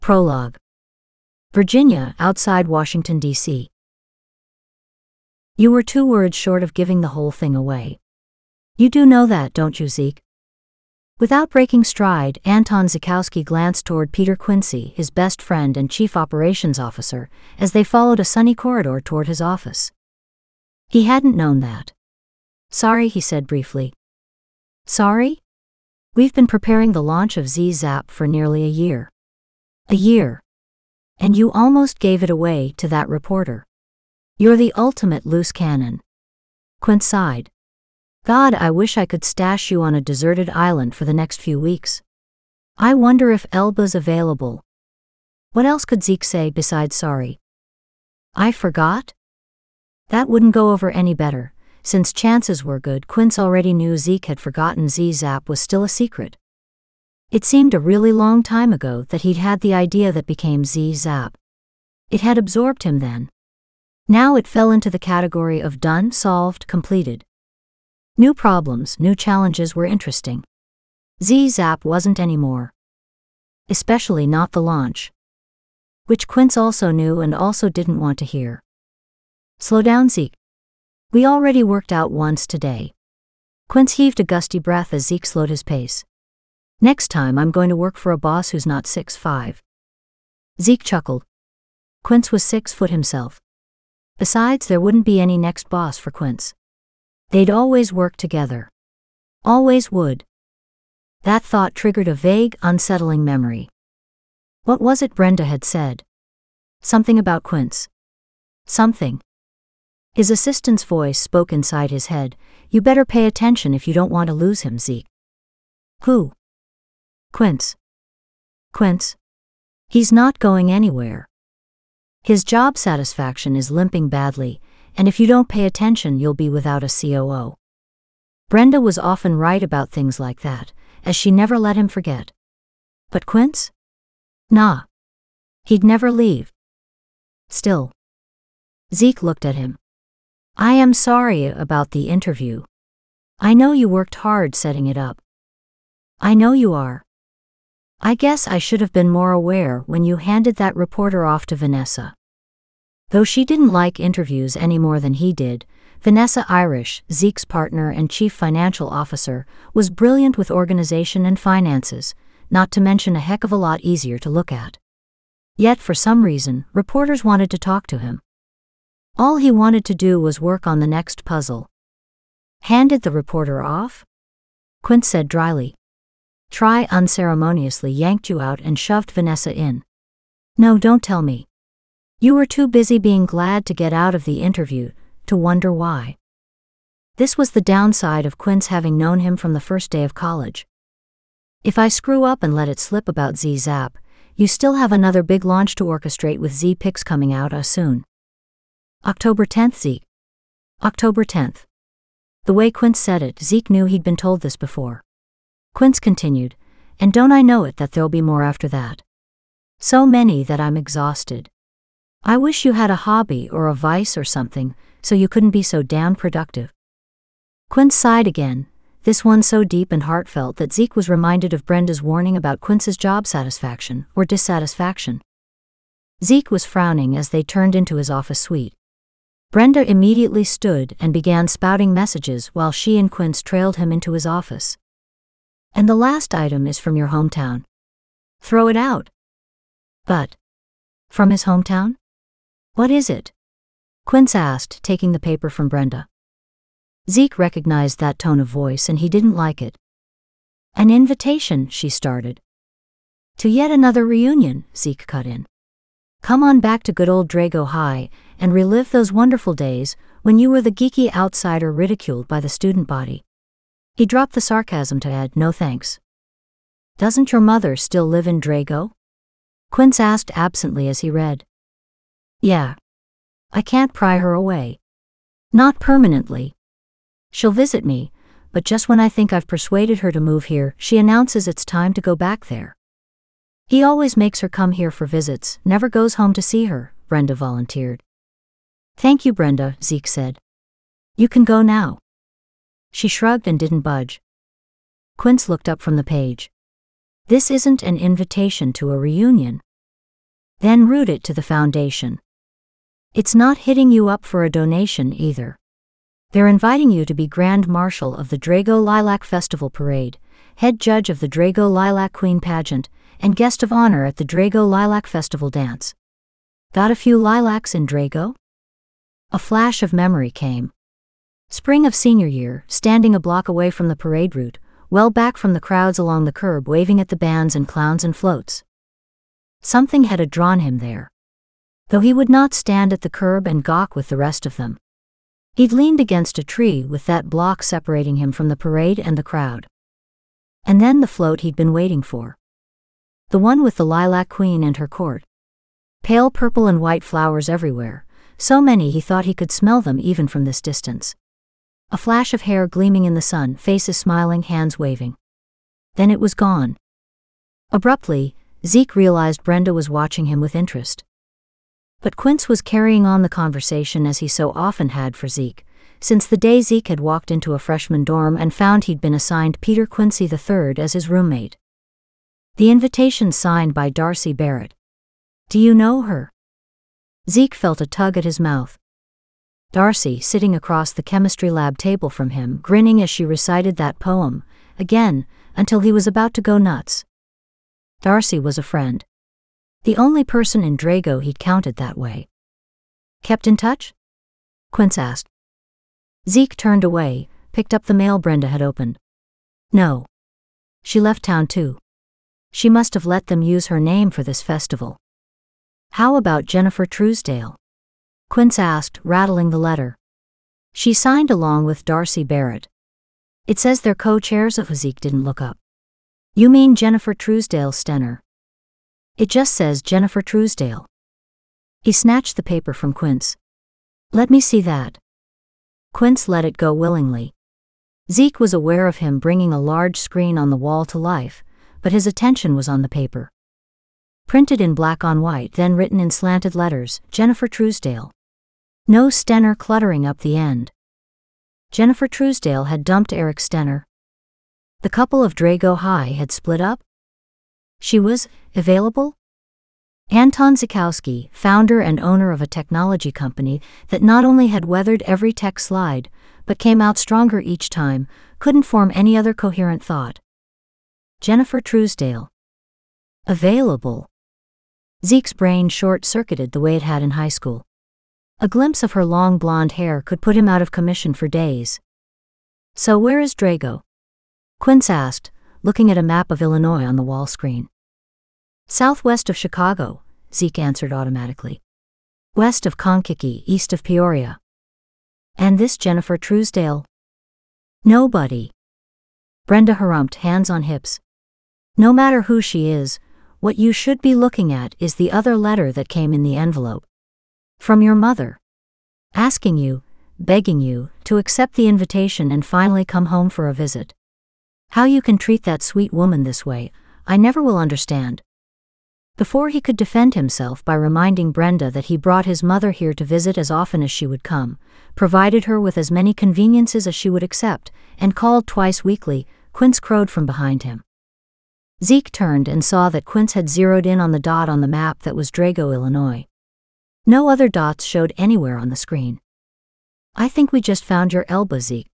Prologue. Virginia, outside Washington, D.C. You were 2 words short of giving the whole thing away. You do know that, don't you, Zeke? Without breaking stride, Anton Zukowski glanced toward Peter Quincy, his best friend and chief operations officer, as they followed a sunny corridor toward his office. He hadn't known that. Sorry, he said briefly. Sorry? We've been preparing the launch of Z-Zap for nearly a year. A year. And you almost gave it away to that reporter. You're the ultimate loose cannon. Quint sighed. God, I wish I could stash you on a deserted island for the next few weeks. I wonder if Elba's available. What else could Zeke say besides sorry? I forgot? That wouldn't go over any better, since chances were good Quince already knew Zeke had forgotten Z-Zap was still a secret. It seemed a really long time ago that he'd had the idea that became Z-Zap. It had absorbed him then. Now it fell into the category of done, solved, completed. New problems, new challenges were interesting. Z-Zap wasn't anymore. Especially not the launch. Which Quince also knew and also didn't want to hear. Slow down, Zeke. We already worked out once today. Quince heaved a gusty breath as Zeke slowed his pace. Next time I'm going to work for a boss who's not 6'5". Zeke chuckled. Quince was 6 foot himself. Besides, there wouldn't be any next boss for Quince. They'd always work together. Always would. That thought triggered a vague, unsettling memory. What was it Brenda had said? Something about Quince. Something. His assistant's voice spoke inside his head. You better pay attention if you don't want to lose him, Zeke. Who? Quince. Quince. He's not going anywhere. His job satisfaction is limping badly, and if you don't pay attention you'll be without a COO. Brenda was often right about things like that, as she never let him forget. But Quince? Nah. He'd never leave. Still. Zeke looked at him. I am sorry about the interview. I know you worked hard setting it up. I know you are. I guess I should have been more aware when you handed that reporter off to Vanessa. Though she didn't like interviews any more than he did, Vanessa Irish, Zeke's partner and chief financial officer, was brilliant with organization and finances, not to mention a heck of a lot easier to look at. Yet for some reason, reporters wanted to talk to him. All he wanted to do was work on the next puzzle. Handed the reporter off? Quint said dryly. Try unceremoniously yanked you out and shoved Vanessa in. No, don't tell me. You were too busy being glad to get out of the interview to wonder why. This was the downside of Quince having known him from the first day of college. If I screw up and let it slip about Z-Zap, you still have another big launch to orchestrate with Z-Pix coming out soon. October 10th, Zeke. October 10th. The way Quince said it, Zeke knew he'd been told this before. Quince continued, and don't I know it that there'll be more after that. So many that I'm exhausted. I wish you had a hobby or a vice or something, so you couldn't be so damn productive. Quince sighed again, this one so deep and heartfelt that Zeke was reminded of Brenda's warning about Quince's job satisfaction or dissatisfaction. Zeke was frowning as they turned into his office suite. Brenda immediately stood and began spouting messages while she and Quince trailed him into his office. And the last item is from your hometown. Throw it out. But. From his hometown? What is it? Quince asked, taking the paper from Brenda. Zeke recognized that tone of voice and he didn't like it. An invitation, she started. To yet another reunion, Zeke cut in. Come on back to good old Drago High and relive those wonderful days when you were the geeky outsider ridiculed by the student body. He dropped the sarcasm to add, no thanks. Doesn't your mother still live in Drago? Quince asked absently as he read. Yeah. I can't pry her away. Not permanently. She'll visit me, but just when I think I've persuaded her to move here, she announces it's time to go back there. He always makes her come here for visits, never goes home to see her, Brenda volunteered. Thank you, Brenda, Zeke said. You can go now. She shrugged and didn't budge. Quince looked up from the page. This isn't an invitation to a reunion. Then route it to the foundation. It's not hitting you up for a donation either. They're inviting you to be Grand Marshal of the Drago Lilac Festival Parade, head judge of the Drago Lilac Queen Pageant, and guest of honor at the Drago Lilac Festival Dance. Got a few lilacs in Drago? A flash of memory came. Spring of senior year, standing a block away from the parade route, well back from the crowds along the curb waving at the bands and clowns and floats. Something had drawn him there. Though he would not stand at the curb and gawk with the rest of them. He'd leaned against a tree with that block separating him from the parade and the crowd. And then the float he'd been waiting for. The one with the Lilac Queen and her court. Pale purple and white flowers everywhere, so many he thought he could smell them even from this distance. A flash of hair gleaming in the sun, faces smiling, hands waving. Then it was gone. Abruptly, Zeke realized Brenda was watching him with interest. But Quince was carrying on the conversation as he so often had for Zeke, since the day Zeke had walked into a freshman dorm and found he'd been assigned Peter Quincy III as his roommate. The invitation signed by Darcy Barrett. Do you know her? Zeke felt a tug at his mouth. Darcy, sitting across the chemistry lab table from him, grinning as she recited that poem, again, until he was about to go nuts. Darcy was a friend. The only person in Drago he'd counted that way. Kept in touch? Quince asked. Zeke turned away, picked up the mail Brenda had opened. No. She left town too. She must have let them use her name for this festival. How about Jennifer Truesdale? Quince asked, rattling the letter. She signed along with Darcy Barrett. It says they're co-chairs of. Zeke didn't look up. You mean Jennifer Truesdale Stenner? It just says Jennifer Truesdale. He snatched the paper from Quince. Let me see that. Quince let it go willingly. Zeke was aware of him bringing a large screen on the wall to life, but his attention was on the paper. Printed in black on white, then written in slanted letters, Jennifer Truesdale. No Stenner cluttering up the end. Jennifer Truesdale had dumped Eric Stenner. The couple of Drago High had split up. She was available? Anton Zukowski, founder and owner of a technology company that not only had weathered every tech slide, but came out stronger each time, couldn't form any other coherent thought. Jennifer Truesdale. Available. Zeke's brain short-circuited the way it had in high school. A glimpse of her long blonde hair could put him out of commission for days. So where is Drago? Quince asked, looking at a map of Illinois on the wall screen. Southwest of Chicago, Zeke answered automatically. West of Kankakee, east of Peoria. And this Jennifer Truesdale? Nobody. Brenda harumphed, hands on hips. No matter who she is, what you should be looking at is the other letter that came in the envelope. From your mother. Asking you, begging you, to accept the invitation and finally come home for a visit. How you can treat that sweet woman this way, I never will understand. Before he could defend himself by reminding Brenda that he brought his mother here to visit as often as she would come, provided her with as many conveniences as she would accept, and called twice weekly, Quince crowed from behind him. Zeke turned and saw that Quince had zeroed in on the dot on the map that was Drago, Illinois. No other dots showed anywhere on the screen. I think we just found your elbow, Zeke.